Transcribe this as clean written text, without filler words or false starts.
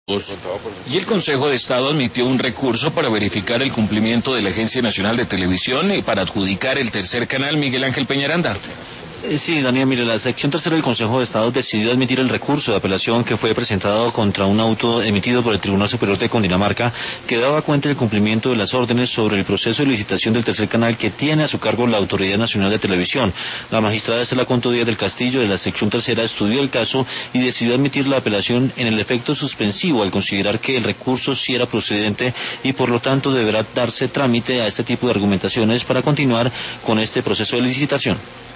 Y el Consejo de Estado admitió un recurso para verificar el cumplimiento de la Agencia Nacional de Televisión y para adjudicar el tercer canal. Miguel Ángel Peñaranda. Sí, Daniel, mire, la sección tercera del Consejo de Estado decidió admitir el recurso de apelación que fue presentado contra un auto emitido por el Tribunal Superior de Cundinamarca que daba cuenta del cumplimiento de las órdenes sobre el proceso de licitación del tercer canal que tiene a su cargo la Autoridad Nacional de Televisión. La magistrada Estela Conto Díaz del Castillo de la sección tercera estudió el caso y decidió admitir la apelación en el efecto suspensivo al considerar que el recurso sí era procedente y por lo tanto deberá darse trámite a este tipo de argumentaciones para continuar con este proceso de licitación.